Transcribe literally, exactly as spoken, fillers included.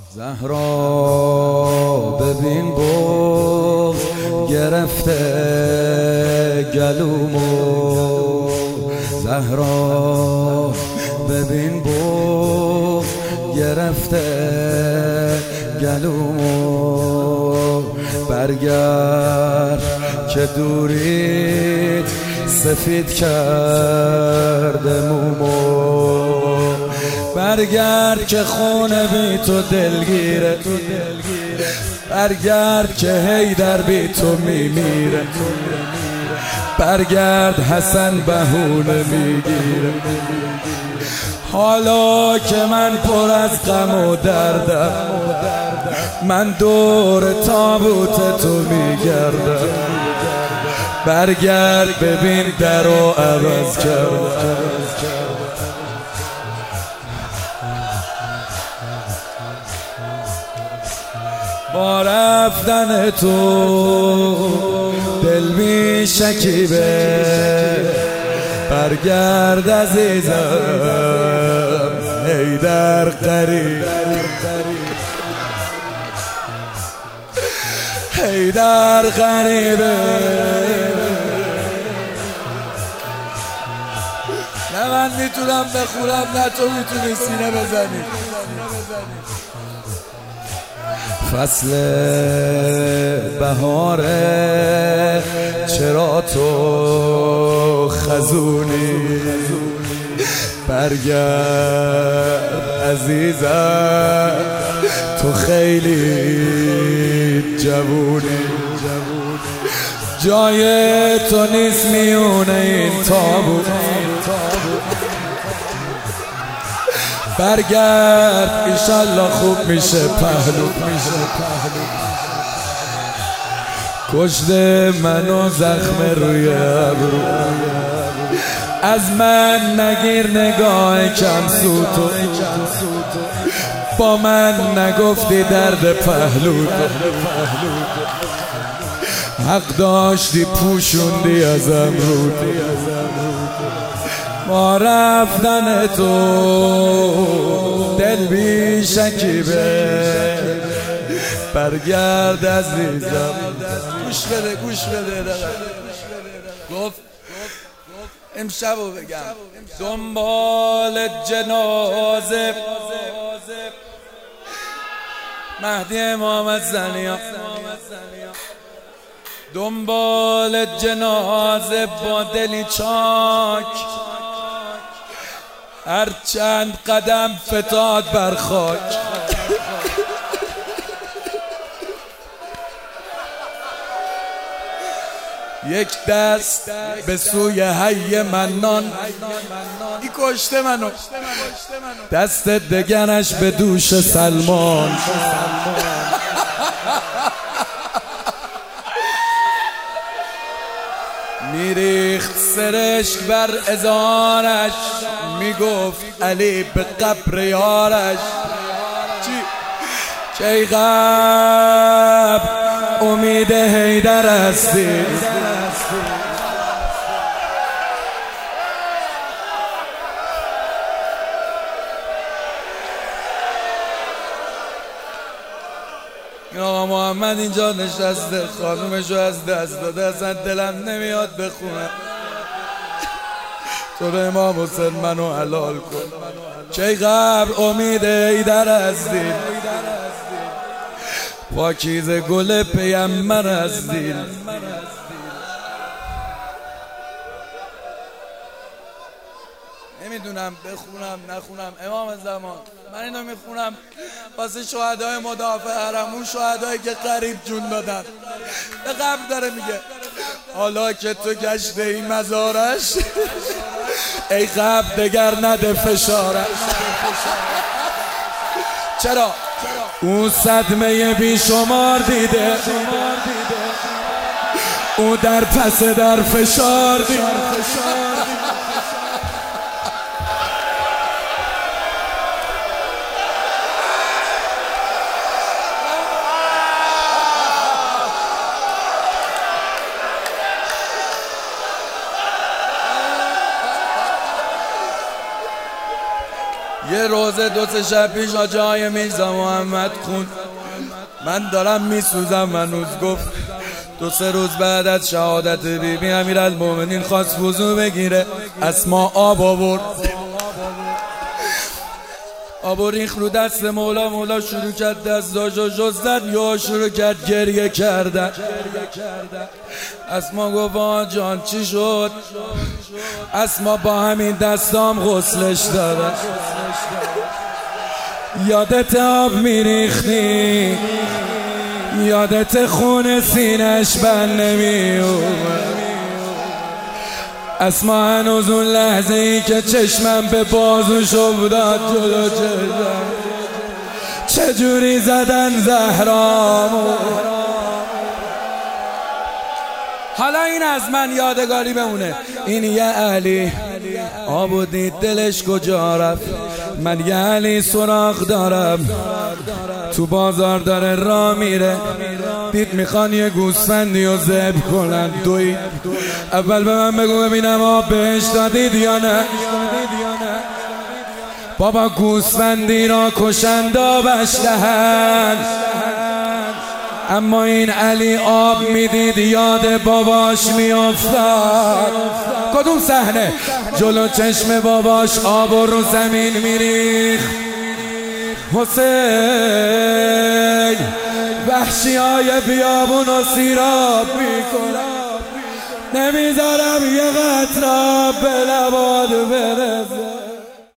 زهرا ببین بغض گرفته گلومو، زهرا ببین بغض گرفته گلومو، برگرد که دوریت سفید کرده مومو، برگرد که خونه بی تو دلگیره، برگرد که حیدر بی تو میمیره، برگرد حسن بهونه میگیره. حالا که من پر از غم و دردم، من دور تابوت تو میگردم، برگرد ببین در رو عوض کردم. با رفتن تو دل می شکیبه، برگرد عزیزم حیدر قریب، حیدر قریبه. نه من میتونم بخورم نه تو میتونی سینه بزنی. فصل بهاره چرا تو خزونی، برگرد عزیزم تو خیلی جوونی، جای تو نیست میونه این تابوت، برگرد ایشالله خوب میشه پهلو. کشته منو زخم روی ابرو، از من نگیر نگاه کم سوتو، با من نگفتی درد پهلو، حق داشتی پوشوندی ازم رو. با رفتن تو دل بی شکیبه، برگرد عزیزم. گوش بده گوش بده گفت امشبو بگم دنبال جنازه مهدی امامت زنیا، دنبال جنازه با دلی چاک، هر چند قدم فتاد بر خاک. یک دست به سوی حی منان، ای کشته منو، دست دگرش به دوش سلمان. میریخت سرشک بر ازارش، میگفت علی به قبر یارش. چی؟ چه قبر امید حیدر هستی، آقا محمد اینجا نشسته، خانومشو از دست داده، اصلا دلم نمیاد بخونم. تو به امام حسین منو حلال کن. چه قبر امید حیدر هستی، پاکیزه گل پیمبر هستی. نمیدونم بخونم نخونم امام زمان، من اینو میخونم واسه شهدای مدافع حرم، اون شهدایی که قریب جون دادن. به قبر داره میگه حالا که تو گشته این مزارش، ای قبر دگر نده فشارش. چرا؟ اون صدمه بی شمار دیده، او در پس در فشار دیده. یه روزه دو سه شب پیش آجای میرزا محمد خون من دارم میسوزم هنوز گفت دو سه روز بعد از شهادت بی بی امیرالمومنین خواست وضو بگیره اسما آب آورد آب و ریخ رو دست مولا مولا شروع کرد دستاشو شستن یا شروع کرد گریه کردن اسما گفت آقا جان چی شد اسما با همین دستام غسلش داره یادت آب میریختی یادت خون سینش بند نمیومد اسما هنوز اون لحظه ای که چشمم به بازوش افتاد جلو چشمم چجوری زدن زهرامو حالا این از من یادگاری بمونه این یه علی آبو دید دلش کجا رفت من یه علی سراغ دارم تو بازار داره را میره دید میخوان یه گوسفندی و ذبح کنن دوید اول به من بگو ببینم آب بهش دادید یا نه بابا گوسفندی را کشند آبش دهند اما این علی آب میدید یاد باباش میافتاد کدوم صحنه جلو چشم باباش آب و رو زمین میریخ حسین وحشی های بیابون و سیراب میکنم نمیذارم یه قطره به لباد برسه